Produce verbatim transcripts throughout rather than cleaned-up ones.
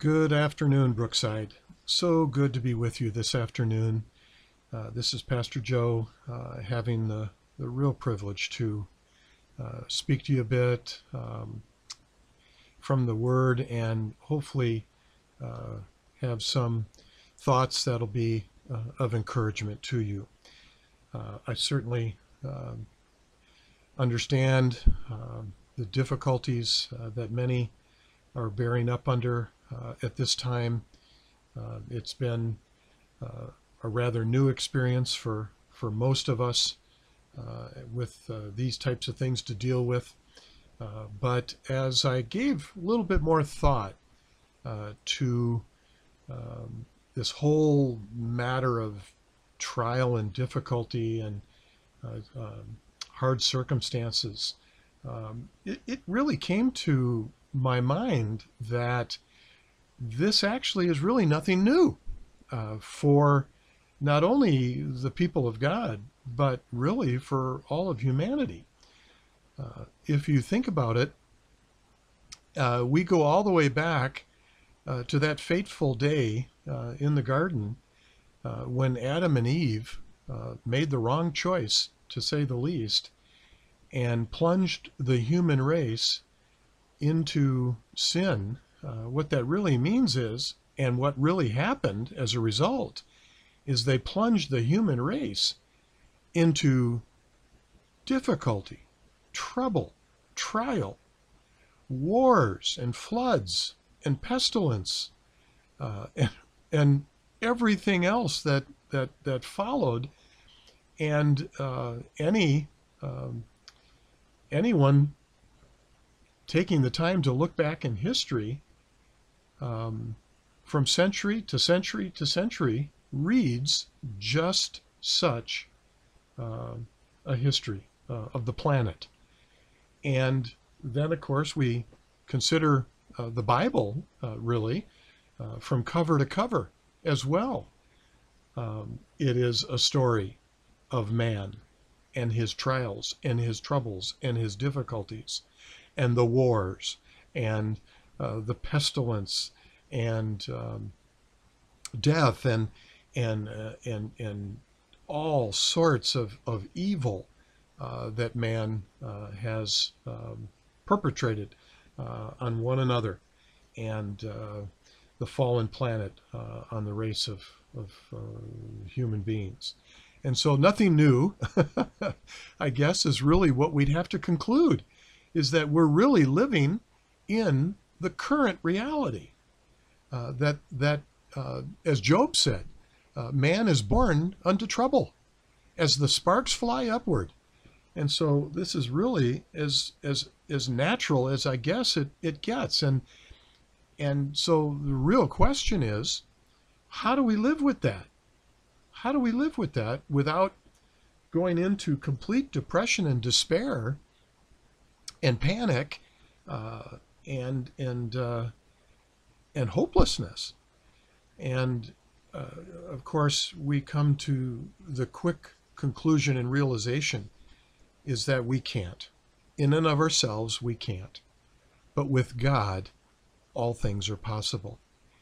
Good afternoon, Brookside. So good to be with you this afternoon. Uh, this is Pastor Joe, uh, having the, the real privilege to uh, speak to you a bit um, from the Word and hopefully uh, have some thoughts that'll be uh, of encouragement to you. Uh, I certainly um understand um, the difficulties uh, that many are bearing up under uh, at this time. Uh, it's been uh, a rather new experience for, for most of us uh, with uh, these types of things to deal with. Uh, but as I gave a little bit more thought uh, to um, this whole matter of trial and difficulty and uh, um, hard circumstances, um, it, it really came to my mind that this actually is really nothing new uh, for not only the people of God, but really for all of humanity. Uh, if you think about it, uh, we go all the way back uh, to that fateful day uh, in the garden uh, when Adam and Eve uh, made the wrong choice, to say the least, and plunged the human race into sin. Uh, what that really means is, and what really happened as a result, is they plunged the human race into difficulty, trouble, trial, wars and floods and pestilence, uh, and, and everything else that, that, that followed. And uh, any um, anyone taking the time to look back in history, um, from century to century to century, reads just such uh, a history uh, of the planet. And then, of course, we consider uh, the Bible, uh, really, uh, from cover to cover as well. Um, it is a story of man and his trials and his troubles and his difficulties and the wars and uh, the pestilence and um, death and and uh, and and all sorts of, of evil uh, that man uh, has um, perpetrated uh, on one another, and uh, the fallen planet uh, on the race of, of uh, human beings. And so nothing new, I guess, is really what we'd have to conclude, is that we're really living in the current reality. Uh, that, that uh, as Job said, uh, man is born unto trouble as the sparks fly upward. And so this is really as, as, as natural as I guess it, it gets. And, and so the real question is, how do we live with that? How do we live with that without going into complete depression and despair and panic uh, and and uh, and hopelessness? And uh, of course, we come to the quick conclusion and realization is that we can't. In and of ourselves, we can't. But with God, all things are possible.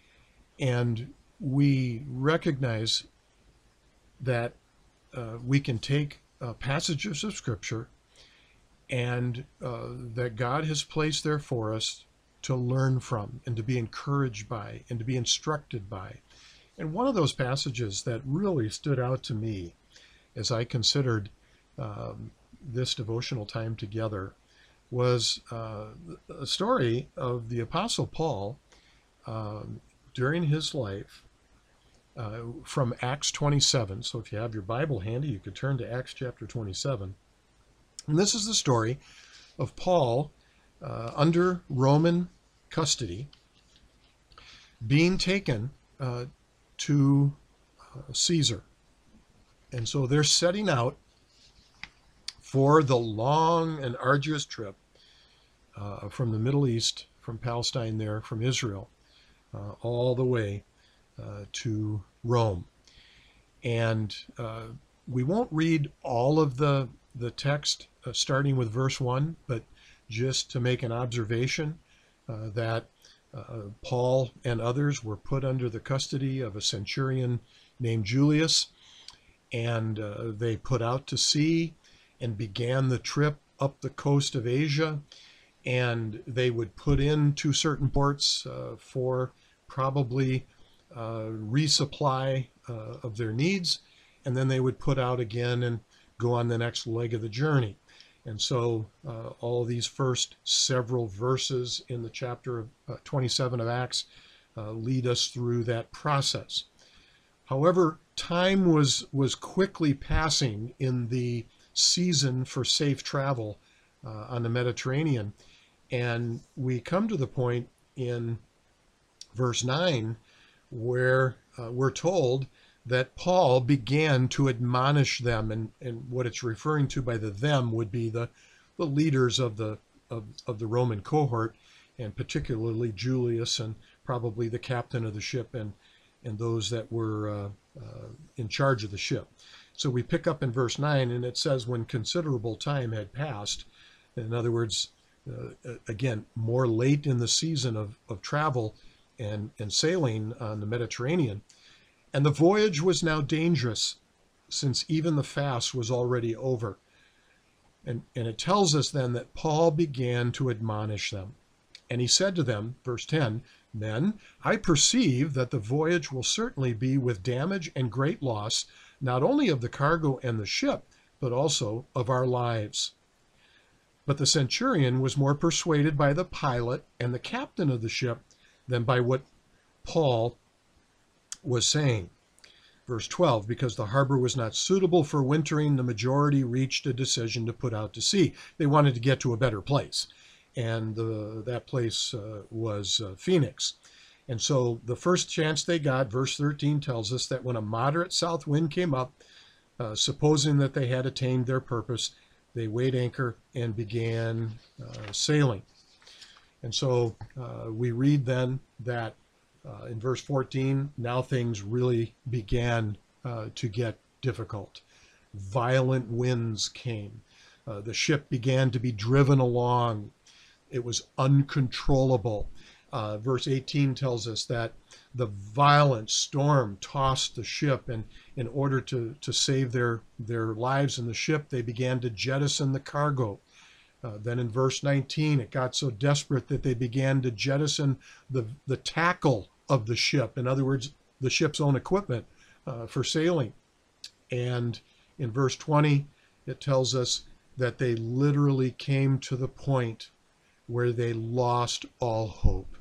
And we recognize that uh, we can take uh, passages of Scripture and uh, that God has placed there for us to learn from and to be encouraged by and to be instructed by. And one of those passages that really stood out to me as I considered um, this devotional time together was uh, a story of the Apostle Paul um, during his life. Uh, from Acts twenty-seven. So if you have your Bible handy, you could turn to Acts chapter twenty-seven. And this is the story of Paul uh, under Roman custody being taken uh, to uh, Caesar. And so they're setting out for the long and arduous trip uh, from the Middle East, from Palestine there, from Israel, uh, all the way Uh, to Rome. And uh, we won't read all of the, the text uh, starting with verse one, but just to make an observation uh, that Uh, Paul and others were put under the custody of a centurion named Julius, and uh, they put out to sea and began the trip up the coast of Asia. And they would put into certain ports uh, for probably uh, resupply uh, of their needs, and then they would put out again and go on the next leg of the journey. And so uh, all of these first several verses in the chapter of uh, twenty-seven of Acts uh, lead us through that process. However, time was, was quickly passing in the season for safe travel uh, on the Mediterranean. And we come to the point in verse nine where uh, we're told that Paul began to admonish them, and, and what it's referring to by the them would be the, the leaders of the of, of the Roman cohort, and particularly Julius and probably the captain of the ship and, and those that were uh, uh, in charge of the ship. So we pick up in verse nine, and it says, when considerable time had passed, in other words, uh, again, more late in the season of, of travel and, and sailing on the Mediterranean, and the voyage was now dangerous, since even the fast was already over. And, and it tells us then that Paul began to admonish them. And he said to them, verse ten, men, I perceive that the voyage will certainly be with damage and great loss, not only of the cargo and the ship, but also of our lives. But the centurion was more persuaded by the pilot and the captain of the ship than by what Paul was saying. Verse twelve, because the harbor was not suitable for wintering, the majority reached a decision to put out to sea. They wanted to get to a better place, and uh, that place uh, was uh, Phoenix. And so the first chance they got, verse thirteen tells us that when a moderate south wind came up, uh, supposing that they had attained their purpose, they weighed anchor and began uh, sailing. And so uh, we read then that Uh, in verse fourteen, now things really began uh, to get difficult. Violent winds came. Uh, the ship began to be driven along. It was uncontrollable. Uh, verse eighteen tells us that the violent storm tossed the ship, and in order to, to save their, their lives in the ship, they began to jettison the cargo. Uh, then in verse nineteen, it got so desperate that they began to jettison the, the tackle of the ship. In other words, the ship's own equipment uh, for sailing. And in verse twenty, it tells us that they literally came to the point where they lost all hope,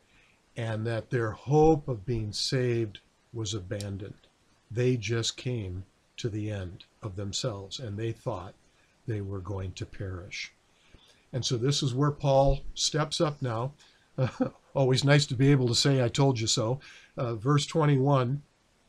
and that their hope of being saved was abandoned. They just came to the end of themselves, and they thought they were going to perish. And so this is where Paul steps up now. Uh, always nice to be able to say, I told you so. Uh, verse twenty-one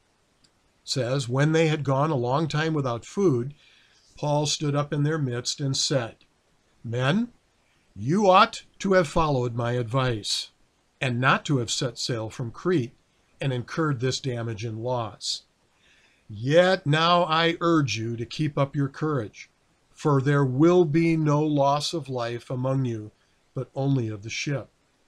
says, when they had gone a long time without food, Paul stood up in their midst and said, men, you ought to have followed my advice, and not to have set sail from Crete and incurred this damage and loss. Yet now I urge you to keep up your courage, for there will be no loss of life among you, but only of the ship.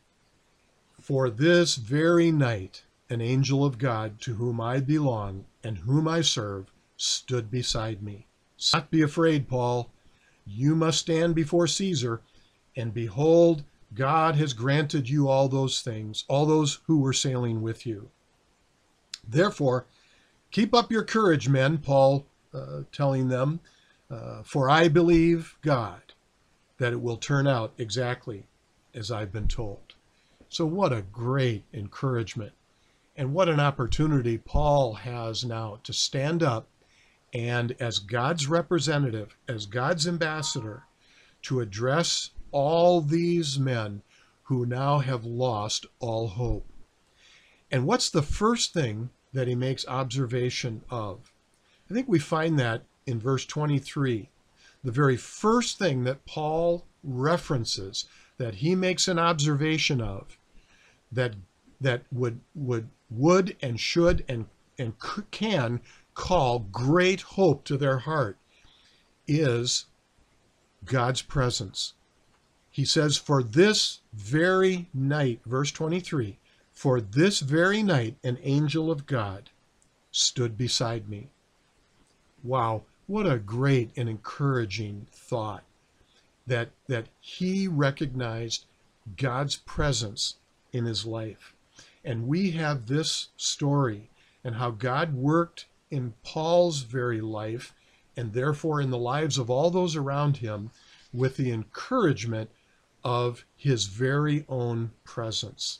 For this very night, an angel of God to whom I belong and whom I serve stood beside me. Do not be afraid, Paul. You must stand before Caesar, and behold, God has granted you all those things, all those who were sailing with you. Therefore, keep up your courage, men, Paul uh, telling them, uh, for I believe God that it will turn out exactly as I've been told. So what a great encouragement, and what an opportunity Paul has now to stand up and, as God's representative, as God's ambassador, to address all these men who now have lost all hope. And what's the first thing that he makes observation of? I think we find that in verse twenty-three. The very first thing that Paul references, that he makes an observation of, that that would would would and should and and can call great hope to their heart, is God's presence. He says, for this very night, verse twenty-three, for this very night an angel of God stood beside me. Wow, what a great and encouraging thought that, that he recognized God's presence in his life. And we have this story and how God worked in Paul's very life and therefore in the lives of all those around him with the encouragement of his very own presence.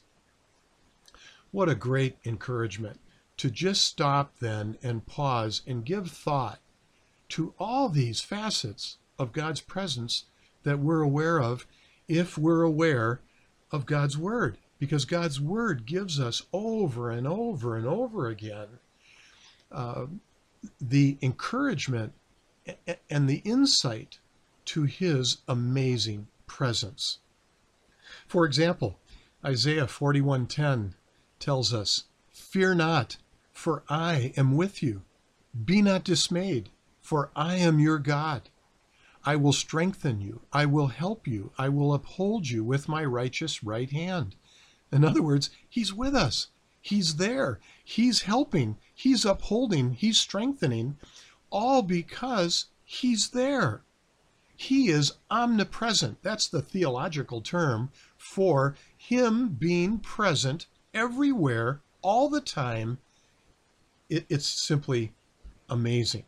What a great encouragement to just stop then and pause and give thought to all these facets of God's presence that we're aware of if we're aware of God's Word. Because God's Word gives us over and over and over again uh, the encouragement and the insight to his amazing presence. For example, Isaiah forty-one ten tells us, fear not, for I am with you. Be not dismayed, for I am your God. I will strengthen you. I will help you. I will uphold you with my righteous right hand. In other words, he's with us. He's there. He's helping. He's upholding. He's strengthening, all because he's there. He is omnipresent. That's the theological term for him being present everywhere, all the time. It, it's simply amazing.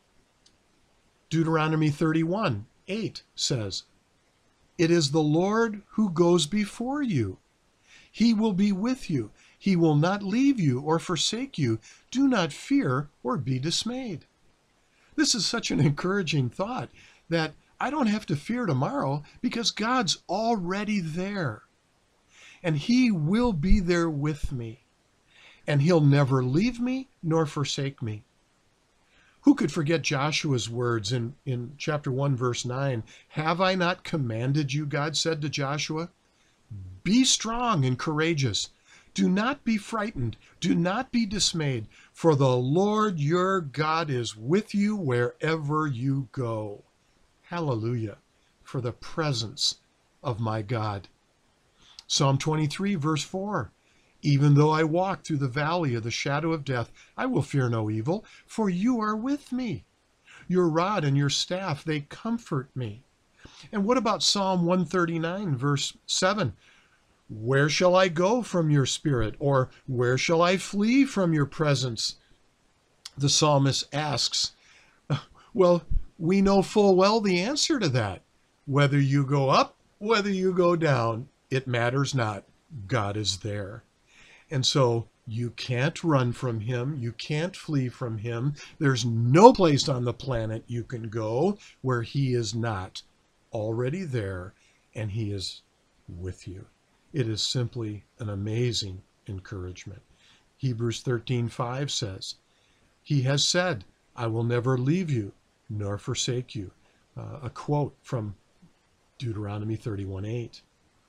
Deuteronomy thirty-one eight says, it is the Lord who goes before you. He will be with you. He will not leave you or forsake you. Do not fear or be dismayed. This is such an encouraging thought that I don't have to fear tomorrow because God's already there. And he will be there with me. And he'll never leave me nor forsake me. Who could forget Joshua's words in, in chapter one, verse nine? Have I not commanded you, God said to Joshua? Be strong and courageous. Do not be frightened. Do not be dismayed. For the Lord your God is with you wherever you go. Hallelujah for the presence of my God. Psalm twenty-three, verse four. Even though I walk through the valley of the shadow of death, I will fear no evil, for you are with me. Your rod and your staff, they comfort me. And what about Psalm one thirty-nine, verse seven? Where shall I go from your spirit? Or where shall I flee from your presence? The psalmist asks. Well, we know full well the answer to that. Whether you go up, whether you go down, it matters not. God is there. And so you can't run from him. You can't flee from him. There's no place on the planet you can go where he is not already there and he is with you. It is simply an amazing encouragement. Hebrews thirteen five says, he has said, I will never leave you nor forsake you. Uh, a quote from Deuteronomy thirty-one eight.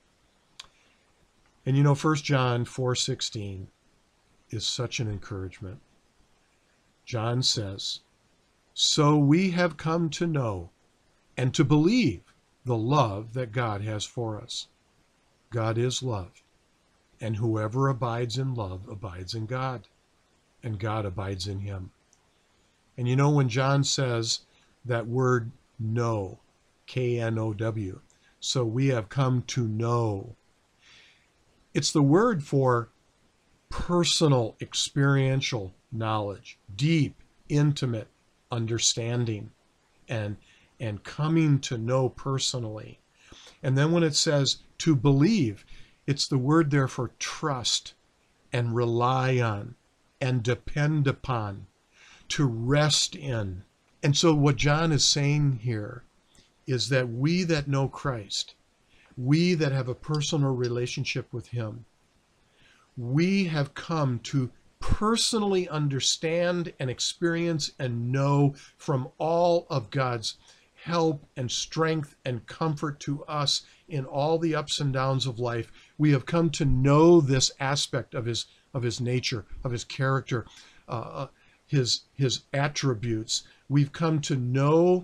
And you know, First John four sixteen is such an encouragement. John says, so we have come to know and to believe the love that God has for us. God is love, and whoever abides in love abides in God, and God abides in him. And you know, when John says that word know, K N O W, so we have come to know, it's the word for personal, experiential knowledge, deep, intimate understanding, and, and coming to know personally. And then when it says to believe, it's the word there for trust and rely on and depend upon, to rest in. And so what John is saying here is that we that know Christ, we that have a personal relationship with him, we have come to personally understand and experience and know from all of God's help and strength and comfort to us in all the ups and downs of life. We have come to know this aspect of his of his nature, of his character, uh, his his attributes. We've come to know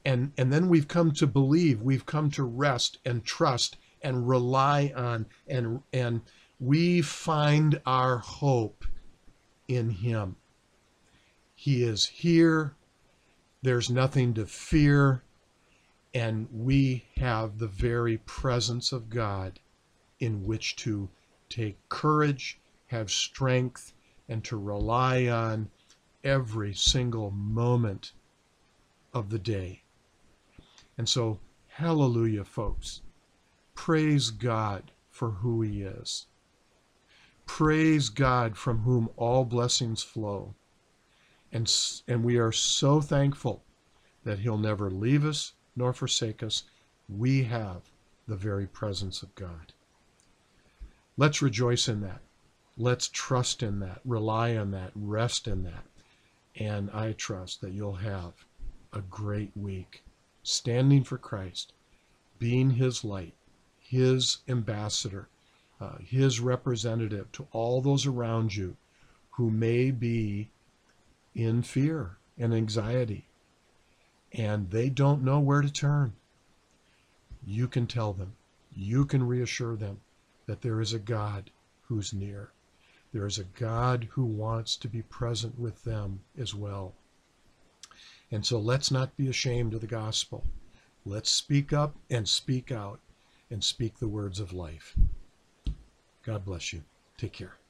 And, and then we've come to believe, we've come to rest and trust and rely on, and, and we find our hope in him. He is here. There's nothing to fear. And we have the very presence of God in which to take courage, have strength, and to rely on every single moment of the day. And so, hallelujah, folks. Praise God for who he is. Praise God from whom all blessings flow. And, and we are so thankful that he'll never leave us nor forsake us. We have the very presence of God. Let's rejoice in that. Let's trust in that, rely on that, rest in that. And I trust that you'll have a great week standing for Christ, being his light, his ambassador, uh, his representative to all those around you who may be in fear and anxiety, and they don't know where to turn. You can tell them, you can reassure them that there is a God who's near. There is a God who wants to be present with them as well. And so let's not be ashamed of the gospel. Let's speak up and speak out and speak the words of life. God bless you. Take care.